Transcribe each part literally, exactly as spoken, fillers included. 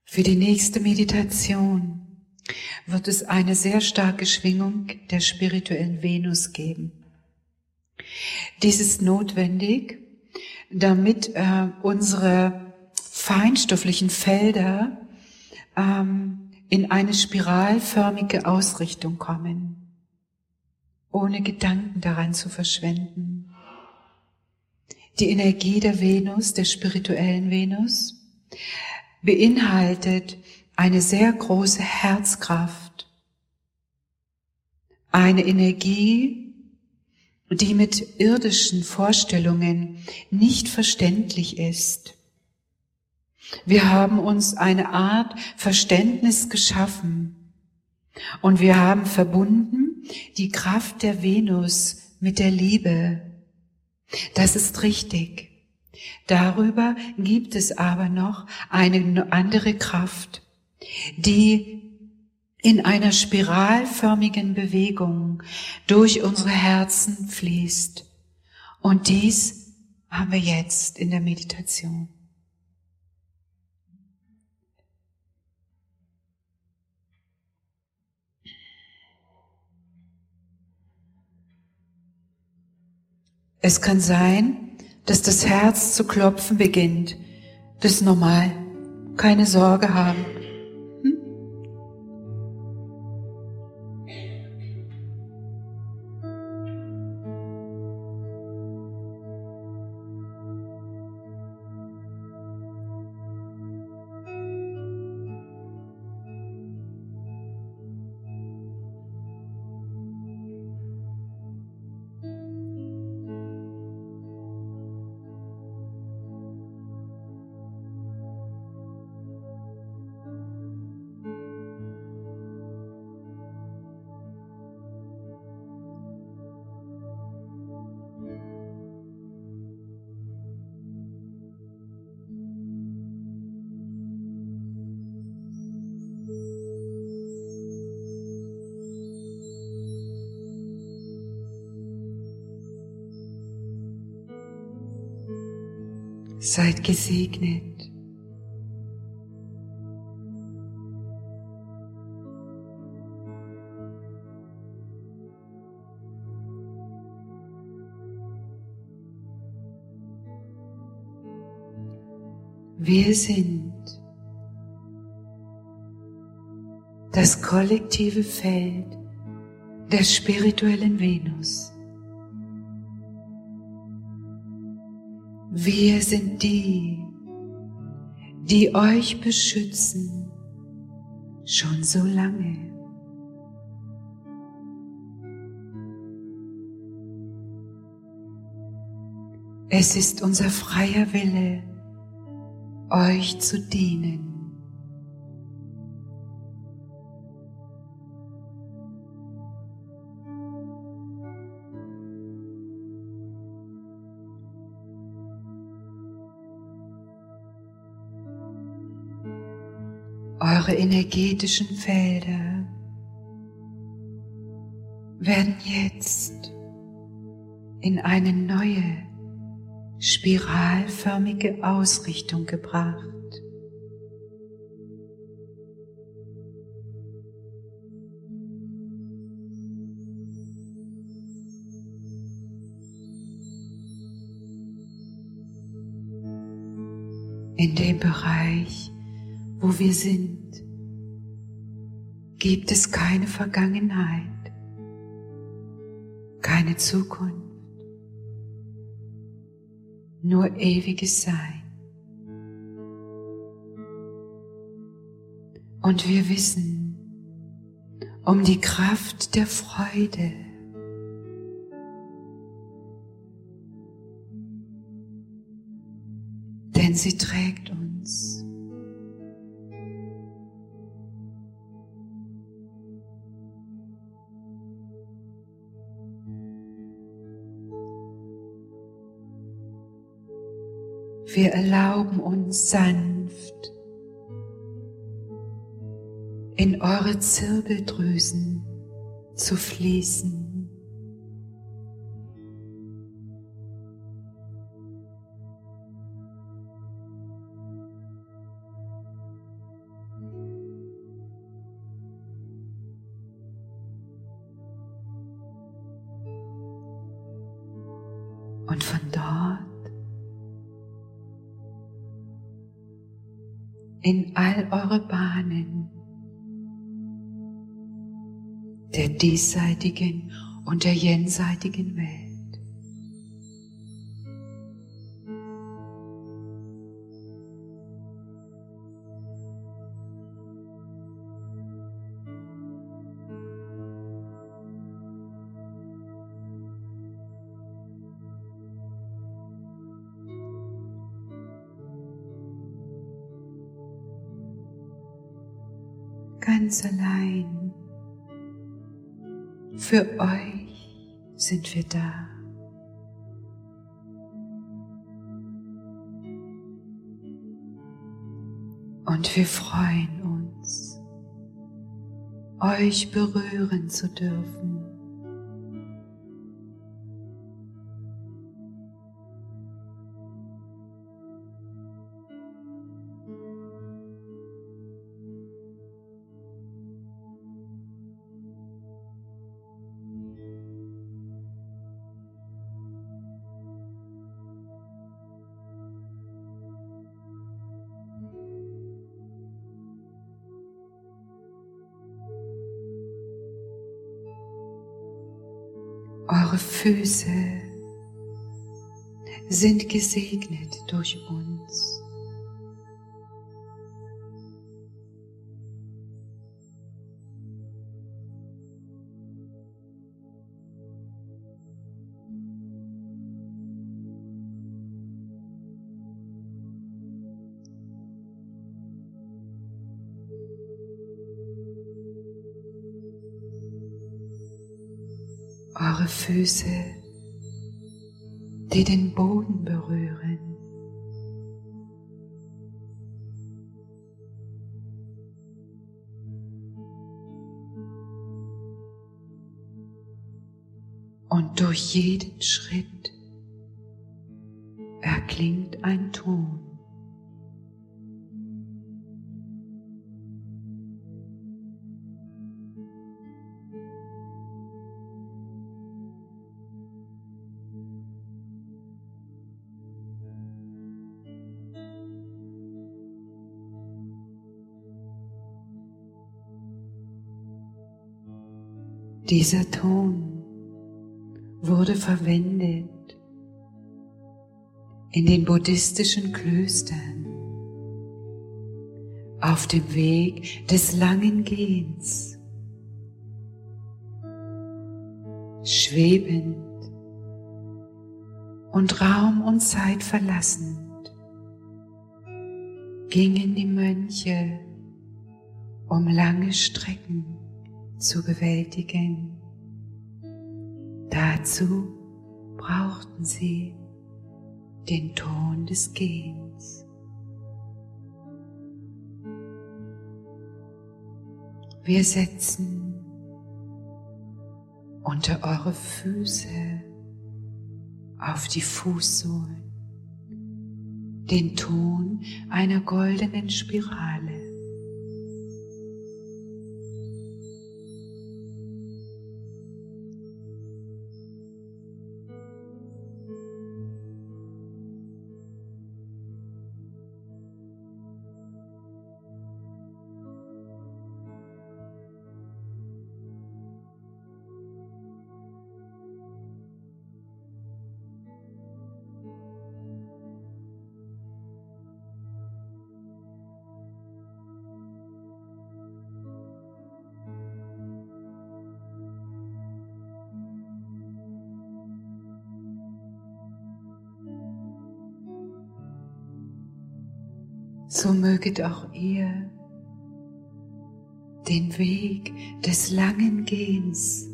Für die nächste Meditation wird es eine sehr starke Schwingung der spirituellen Venus geben. Dies ist notwendig, damit äh, unsere feinstofflichen Felder ähm, in eine spiralförmige Ausrichtung kommen, ohne Gedanken daran zu verschwenden. Die Energie der Venus, der spirituellen Venus, beinhaltet eine sehr große Herzkraft, eine Energie, die mit irdischen Vorstellungen nicht verständlich ist. Wir haben uns eine Art Verständnis geschaffen und wir haben verbunden die Kraft der Venus mit der Liebe. Das ist richtig. Darüber gibt es aber noch eine andere Kraft, die in einer spiralförmigen Bewegung durch unsere Herzen fließt. Und dies haben wir jetzt in der Meditation. Es kann sein, dass das Herz zu klopfen beginnt. Das ist normal. Keine Sorge haben. Hm? Seid gesegnet. Wir sind das kollektive Feld der spirituellen Venus. Wir sind die, die euch beschützen, schon so lange. Es ist unser freier Wille, euch zu dienen. Eure energetischen Felder werden jetzt in eine neue, spiralförmige Ausrichtung gebracht. In dem Bereich, wo wir sind, gibt es keine Vergangenheit, keine Zukunft, nur ewiges Sein. Und wir wissen um die Kraft der Freude, denn sie trägt uns. Wir erlauben uns sanft in eure Zirbeldrüsen zu fließen. Und von dort in all eure Bahnen der diesseitigen und der jenseitigen Welt. Ganz allein. Für euch sind wir da. Und wir freuen uns, euch berühren zu dürfen. Eure Füße sind gesegnet durch uns. Eure Füße, die den Boden berühren. Und durch jeden Schritt erklingt ein Ton. Dieser Ton wurde verwendet in den buddhistischen Klöstern auf dem Weg des langen Gehens, schwebend und Raum und Zeit verlassend, gingen die Mönche, um lange Strecken zu bewältigen. Dazu brauchten sie den Ton des Gehens. Wir setzen unter eure Füße auf die Fußsohlen den Ton einer goldenen Spirale. So möget auch ihr den Weg des langen Gehens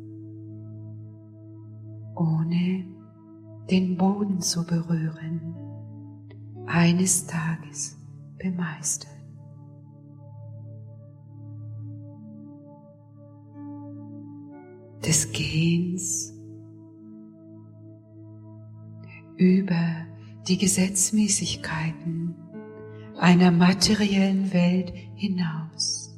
ohne den Boden zu berühren, eines Tages bemeistern. Des Gehens über die Gesetzmäßigkeiten einer materiellen Welt hinaus,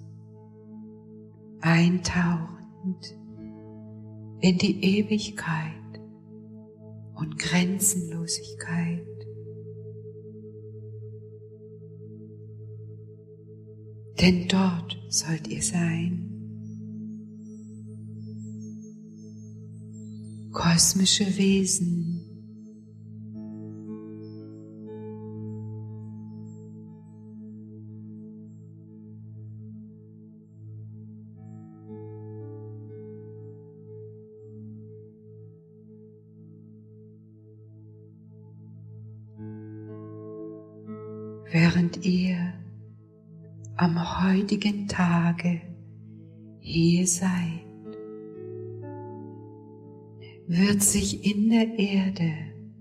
eintauchend in die Ewigkeit und Grenzenlosigkeit. Denn dort sollt ihr sein. Kosmische Wesen, während ihr am heutigen Tage hier seid, wird sich in der Erde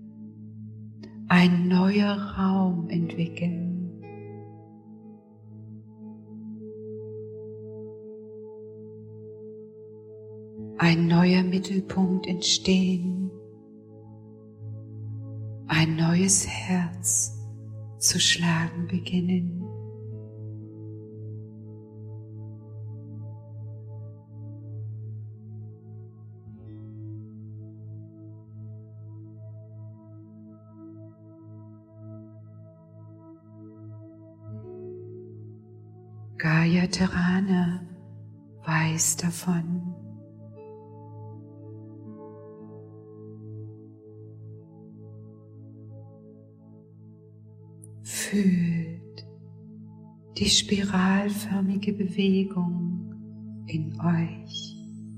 ein neuer Raum entwickeln. Ein neuer Mittelpunkt entstehen, ein neues Herz zu schlagen beginnen. Gaia Terrana weiß davon. Fühlt die spiralförmige Bewegung in euch.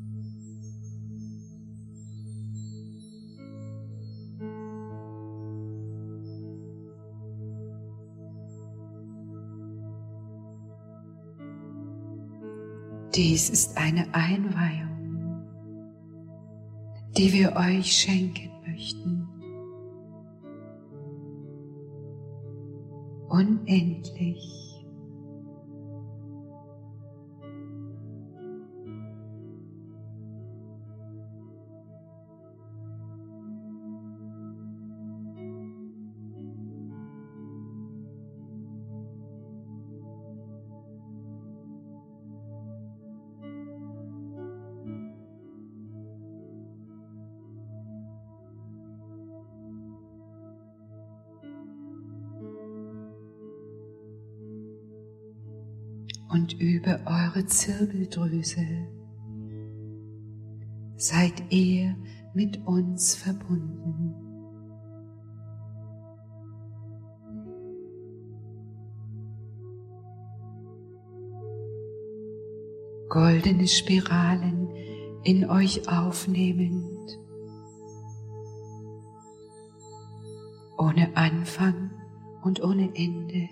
Dies ist eine Einweihung, die wir euch schenken möchten. Unendlich. Und über eure Zirbeldrüse seid ihr mit uns verbunden. Goldene Spiralen in euch aufnehmend, ohne Anfang und ohne Ende.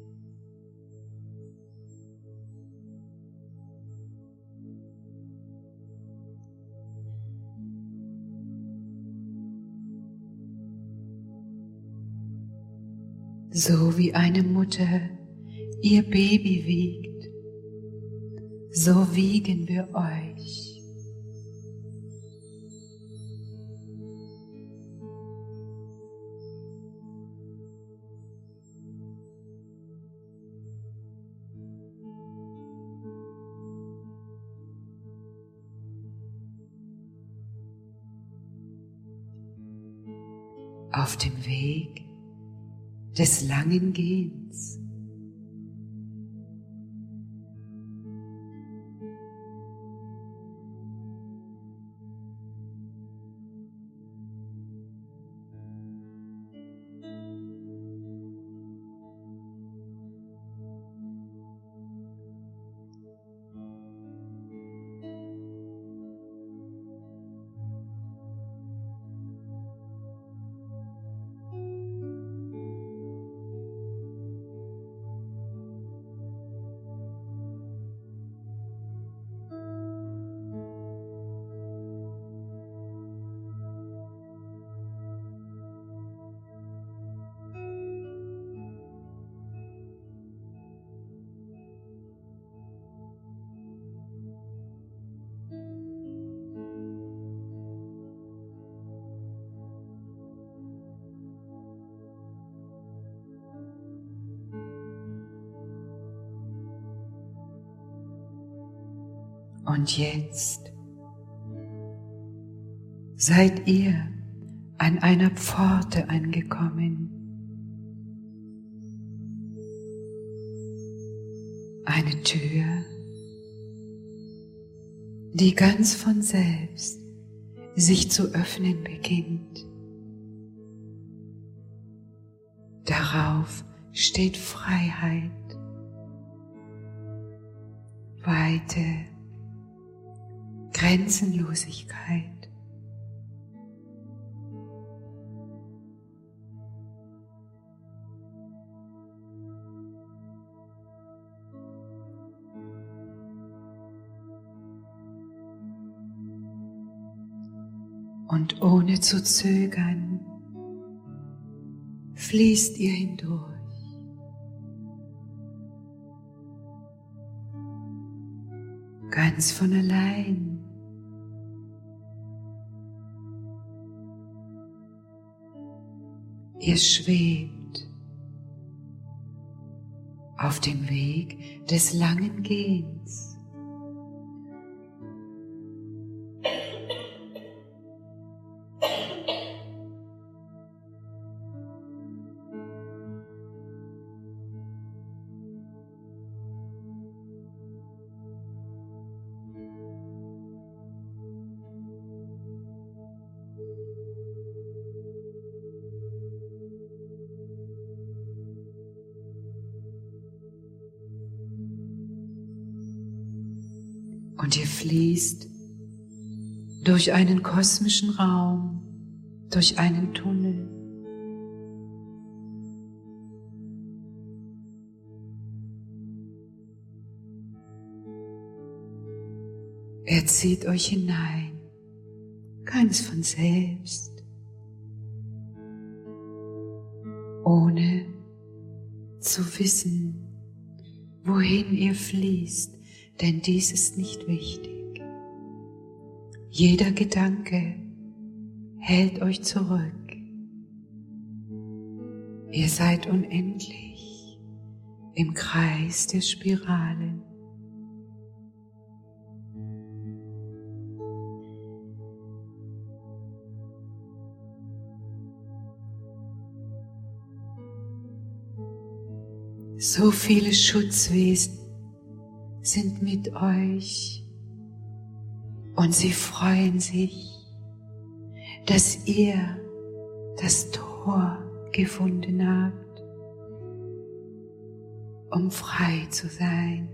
So wie eine Mutter ihr Baby wiegt, so wiegen wir euch. Auf dem Weg des langen Gehens. Und jetzt seid ihr an einer Pforte angekommen. Eine Tür, die ganz von selbst sich zu öffnen beginnt. Darauf steht Freiheit, Weite, Grenzenlosigkeit. Und ohne zu zögern fließt ihr hindurch. Ganz von allein. Ihr schwebt auf dem Weg des langen Gehens. Und ihr fließt durch einen kosmischen Raum, durch einen Tunnel. Er zieht euch hinein, ganz von selbst, ohne zu wissen, wohin ihr fließt. Denn dies ist nicht wichtig. Jeder Gedanke hält euch zurück. Ihr seid unendlich im Kreis der Spiralen. So viele Schutzwesen sind mit euch und sie freuen sich, dass ihr das Tor gefunden habt, um frei zu sein.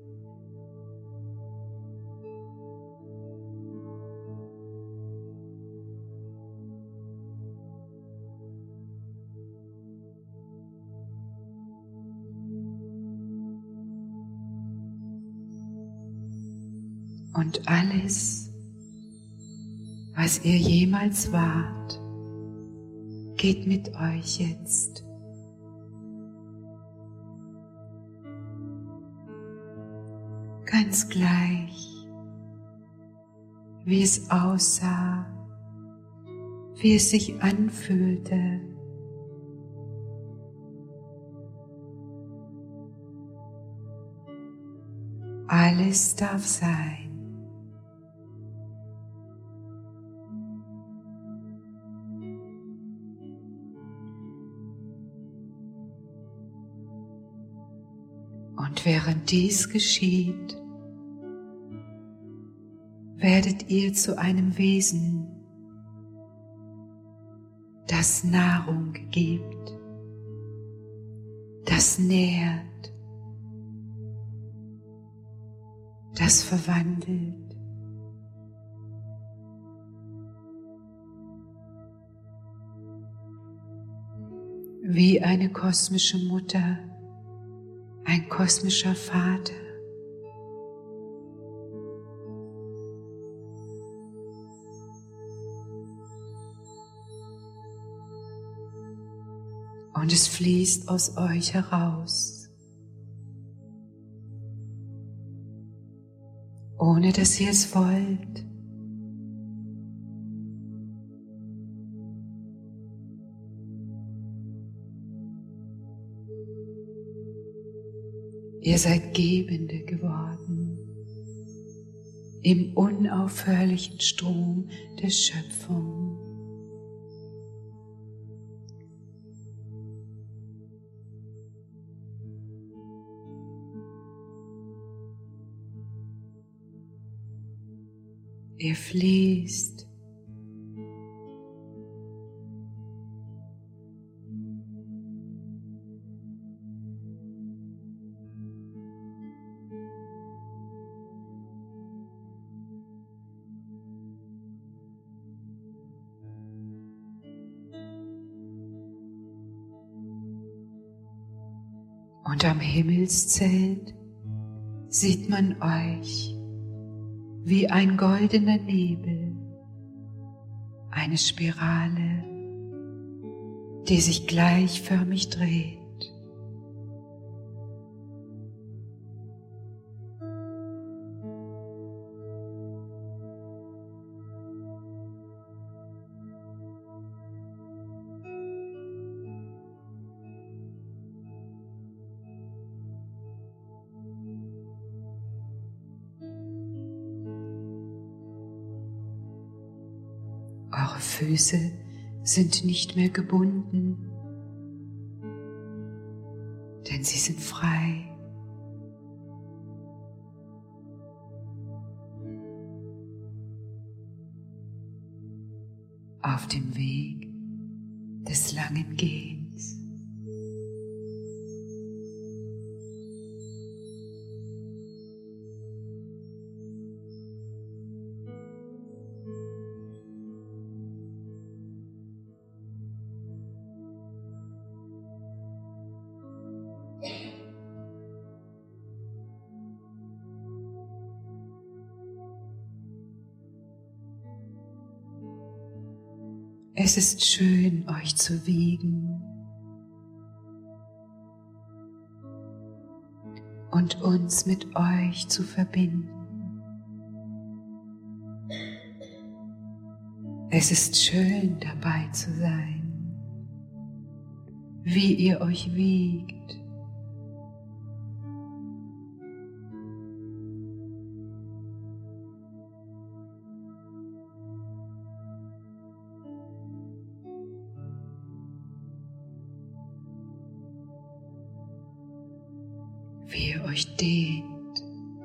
Und alles, was ihr jemals wart, geht mit euch jetzt. Ganz gleich, wie es aussah, wie es sich anfühlte. Alles darf sein. Und während dies geschieht, werdet ihr zu einem Wesen, das Nahrung gibt, das nährt, das verwandelt. Wie eine kosmische Mutter, ein kosmischer Vater. Und es fließt aus euch heraus, ohne dass ihr es wollt. Ihr seid Gebende geworden im unaufhörlichen Strom der Schöpfung. Er fließt. Und am Himmelszelt sieht man euch wie ein goldener Nebel, eine Spirale, die sich gleichförmig dreht. Eure Füße sind nicht mehr gebunden, denn sie sind frei. Auf dem Weg des langen Gehens. Es ist schön, euch zu wiegen und uns mit euch zu verbinden. Es ist schön, dabei zu sein, wie ihr euch wiegt. Wie ihr euch dehnt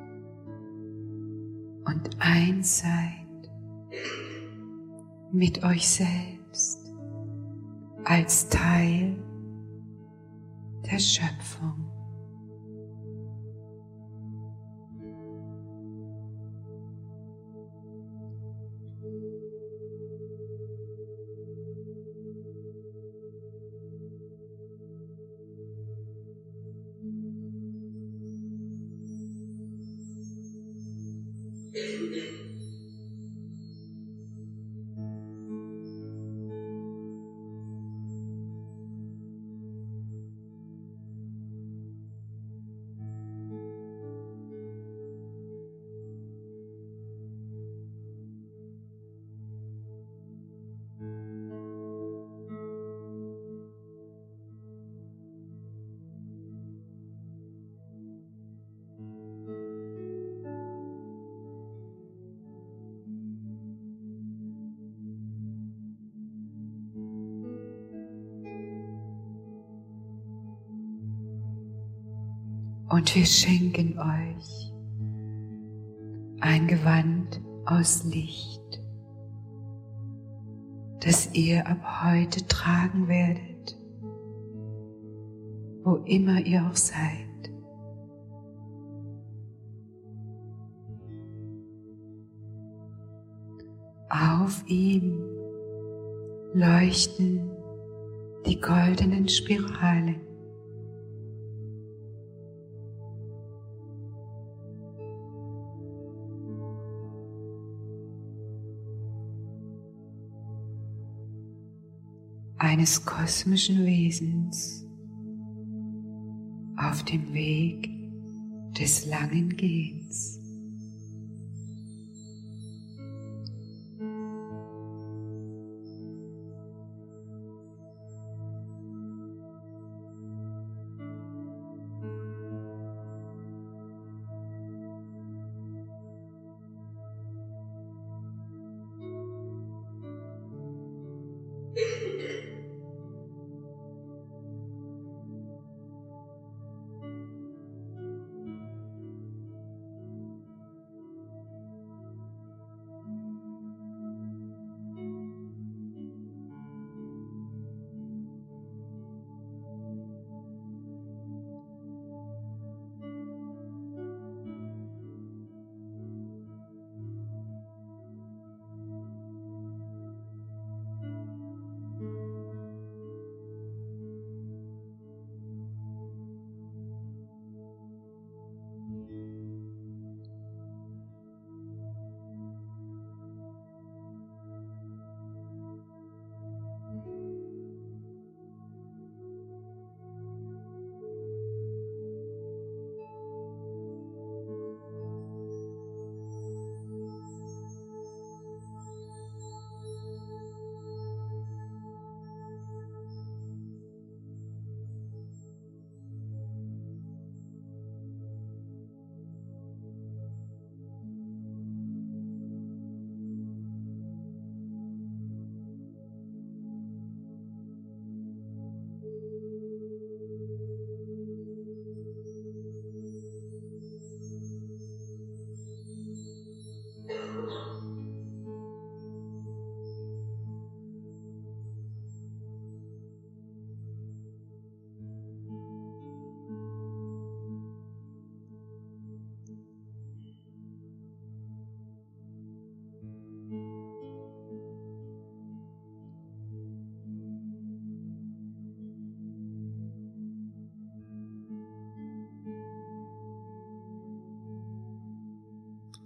und eins seid mit euch selbst als Teil der Schöpfung. Und wir schenken euch ein Gewand aus Licht, das ihr ab heute tragen werdet, wo immer ihr auch seid. Auf ihm leuchten die goldenen Spiralen. Eines kosmischen Wesens auf dem Weg des langen Gehens.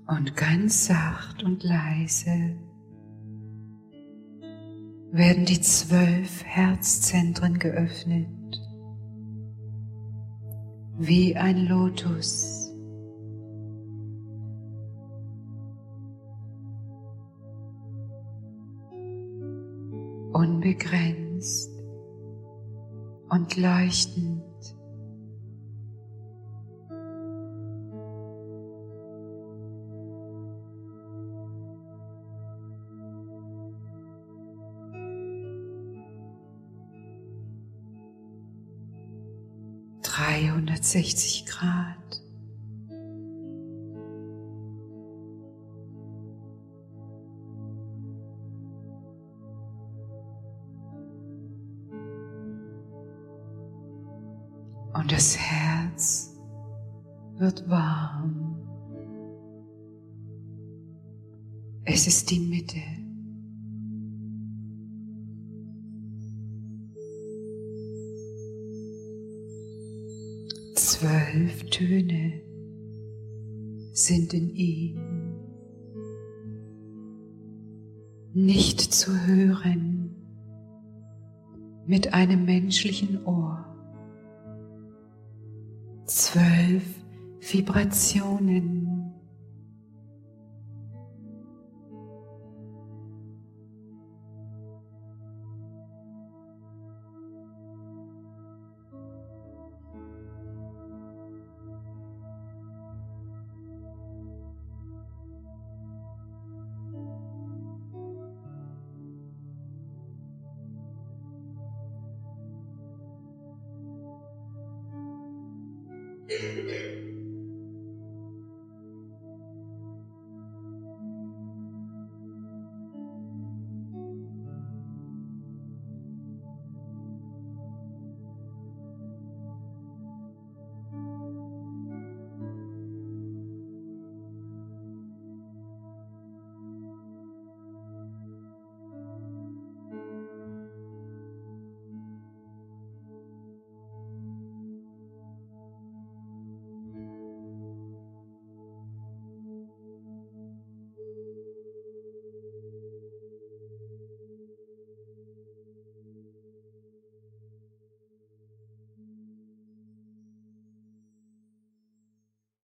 Und ganz sacht und leise werden die zwölf Herzzentren geöffnet, wie ein Lotus. Unbegrenzt und leuchtend. dreihundertsechzig Grad. Und das Herz wird warm. Es ist die Mitte. Zwölf Töne sind in ihm, nicht zu hören mit einem menschlichen Ohr. Zwölf Vibrationen.